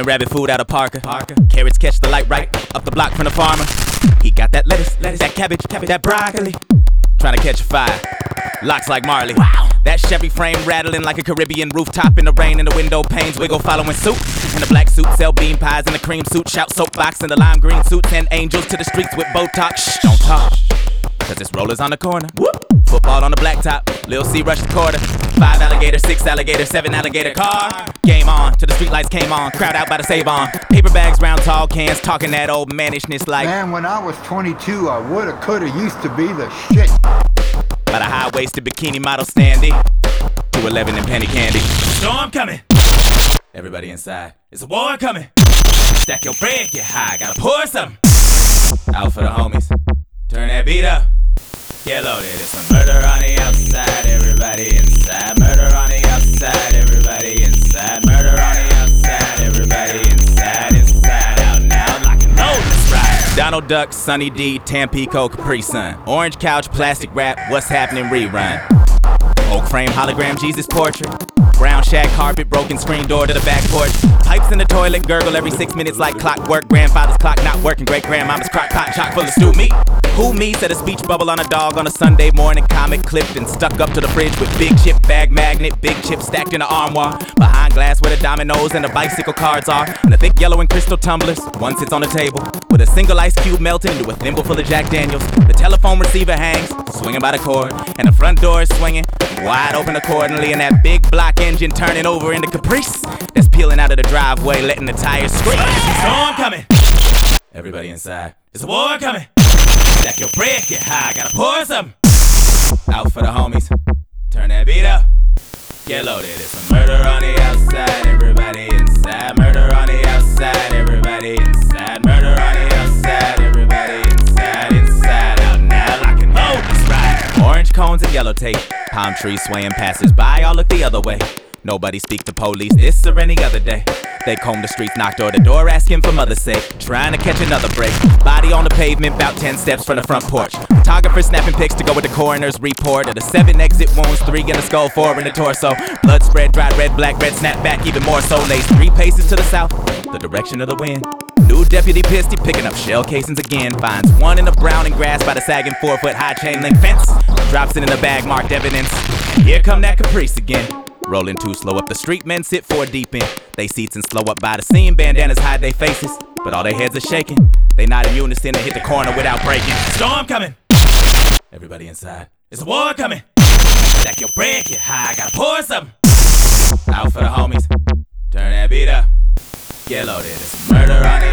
Pulling rabbit food out of Parker. Carrots catch the light right up the block from the farmer. He got that lettuce, that cabbage, that broccoli. Trying to catch a fire, locks like Marley. Wow. That Chevy frame rattling like a Caribbean rooftop in the rain, and the window panes wiggle following suit. In the black suit, sell bean pies in the cream suit, shout soapbox in the lime green suit, send angels to the streets with Botox. Shh, don't talk, cause it's rollers on the corner. Whoop. Football on the blacktop, Lil C rush the quarter. 5 alligator, 6 alligator, 7 alligator car. Game on, till the streetlights came on, crowd out by the Save-On. Paper bags, round tall cans, talking that old mannishness like, man, when I was 22, I woulda, coulda, used to be the shit. By the high-waisted bikini model standy, 211 and penny candy. Storm coming, everybody inside. It's a war coming. Stack your bread, get high, gotta pour something. Out for the homies, turn that beat up. Get loaded, it's a murder on the outside, everybody inside. Murder on the outside, everybody inside. Murder on the outside, everybody inside. Inside out now, lock and load, let's ride. Donald Duck, Sunny D, Tampico, Capri Sun. Orange couch, plastic wrap, what's happening rerun. Oak frame, hologram, Jesus portrait. Brown shag carpet, broken screen door to the back porch. Pipes in the toilet, gurgle every 6 minutes like clockwork. Grandfather's clock not working, great grandmama's crock pot chock full of stew meat. Who me said a speech bubble on a dog on a Sunday morning. Comic clipped and stuck up to the fridge with big chip bag magnet. Big chip stacked in the armoire. Behind glass where the dominoes and the bicycle cards are. And the thick yellow and crystal tumblers. One sits on the table with a single ice cube melted into a thimble full of Jack Daniels. The telephone receiver hangs, swinging by the cord. And the front door is swinging, wide open accordingly. And that big block engine turning over into Caprice that's peeling out of the driveway, letting the tires scream. Storm coming, everybody inside. It's a war coming. Stack your bread, get high, gotta pour something. Out for the homies, turn that beat up. Get loaded, it's a murder on the outside, everybody inside. Murder on the outside, everybody inside. Murder on the outside, everybody inside. Inside out now, lock and load, let's ride. Orange cones and yellow tape, palm trees swaying passers-by, all look the other way. Nobody speak to police this or any other day. They comb the streets, knock door to door, asking for mother's sake. Trying to catch another break. Body on the pavement, about 10 steps from the front porch. Photographer snapping pics to go with the coroner's report of the 7 exit wounds, 3 in the skull, 4 in the torso. Blood spread, dried red, black, red, snap back, even more so. Lays 3 paces to the south, the direction of the wind. New deputy pissed, he picking up shell casings again. Finds 1 in the brown and grass by the sagging 4-foot high chain link fence. Drops it in the bag marked evidence. And here come that Caprice again. Rolling too slow up the street, men sit 4 deep in. They seats and slow up by the scene, bandanas hide their faces, but all their heads are shaking. They nod in unison and hit the corner without breaking. Storm coming, everybody inside. It's a war coming. Stack your bread, get high, gotta pour something. Out for the homies, turn that beat up. Get loaded, it's a murder on